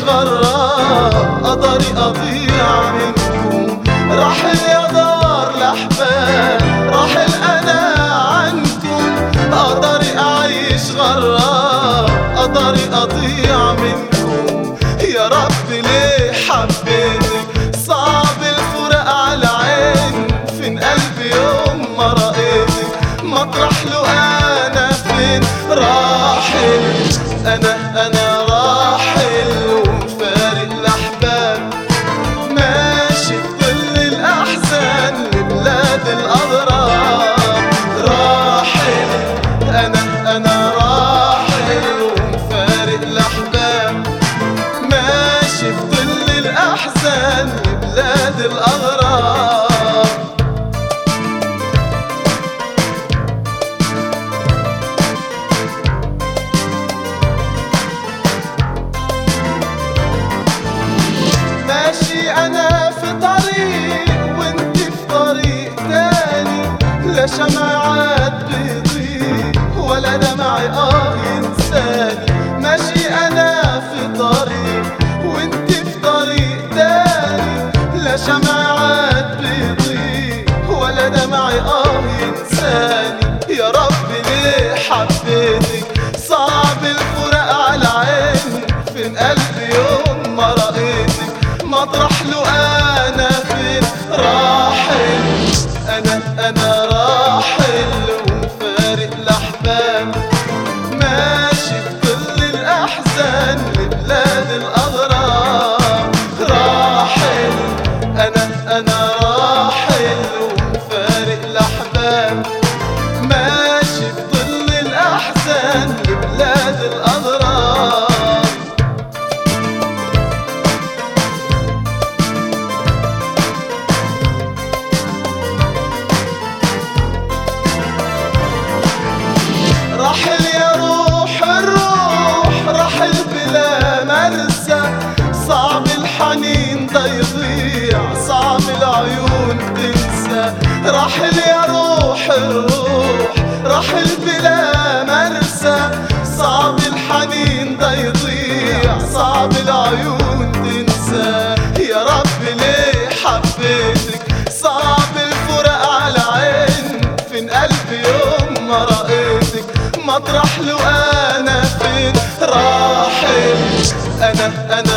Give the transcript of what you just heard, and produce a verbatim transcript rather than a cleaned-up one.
غراب، قدري أضيع منكم. راحل يا دار الأحباب، راحل أنا عنكم. قدري أعيش غراب، قدري أضيع منكم. يا رب ليه حبيتك؟ صعب الفراق على عين، فين قلبي يوم ما رأيتك؟ مطرح له أنا فين؟ راحل أنا أنا راحل ومفارق الأحباب، ماشي بكل الأحزان لبلاد الأغراب. راحل أنا أنا راحل ومفارق الأحباب، ماشي بكل الأحزان لبلاد الأغراب. ماشي أنا في طريق وانت في طريق تاني، لا شمعات بيضيء ولا دمعي آه ينساني. ماشي أنا في طريق وانت في طريق تاني، لا شمعات بيضيء ولا دمعي آه ينساني. يا رب ليه حبيتك؟ صعب الفراق على عيني، فين قلبي يوم ما رأيتك؟ مطرح له أنا فين؟ راحل أنا أنا راحل ومفارق الأحباب، ماشي بكل الأحزان لبلاد الأغراب. راحل أنا أنا راحل ومفارق الأحباب، ماشي بكل الأحزان لبلاد الأغراب. راحل يا روح الروح، راحل بلا مرسى. صعب الحنين ده يضيع، صعب العيون تنسى. راحل يا روح الروح، راحل بلا مرسى. صعب الحنين ده يضيع، صعب العيون تنسى. يا رب ليه حبيتك؟ صعب الفراق على عين، فين قلبي يوم ما رأيتك؟ مطرح له أنا فين؟ راحل أنا أنا